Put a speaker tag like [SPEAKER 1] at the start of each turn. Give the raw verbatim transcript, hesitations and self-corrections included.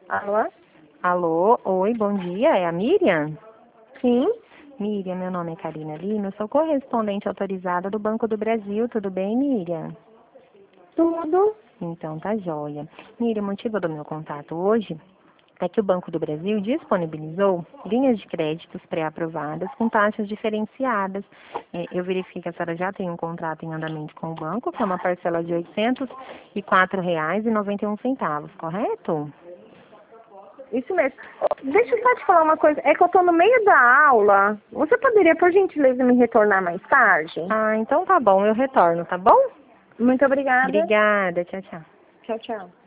[SPEAKER 1] Alô?
[SPEAKER 2] Alô, oi, bom dia, é a Miriam?
[SPEAKER 1] Sim,
[SPEAKER 2] Miriam, meu nome é Karina Lima, eu sou correspondente autorizada do Banco do Brasil, tudo bem, Miriam?
[SPEAKER 1] tudo.
[SPEAKER 2] Então tá joia. Miriam, o motivo do meu contato hoje é que o Banco do Brasil disponibilizou linhas de créditos pré-aprovadas com taxas diferenciadas. É, eu verifiquei que a senhora já tem um contrato em andamento com o banco, que é uma parcela de oitocentos e quatro reais e noventa e um centavos, correto?
[SPEAKER 1] Isso mesmo. Deixa eu só te falar uma coisa. É que eu tô no meio da aula. Você poderia, por gentileza, me retornar mais tarde?
[SPEAKER 2] Ah, então tá bom, eu retorno, tá bom?
[SPEAKER 1] Muito obrigada.
[SPEAKER 2] Obrigada, tchau, tchau.
[SPEAKER 1] Tchau, tchau.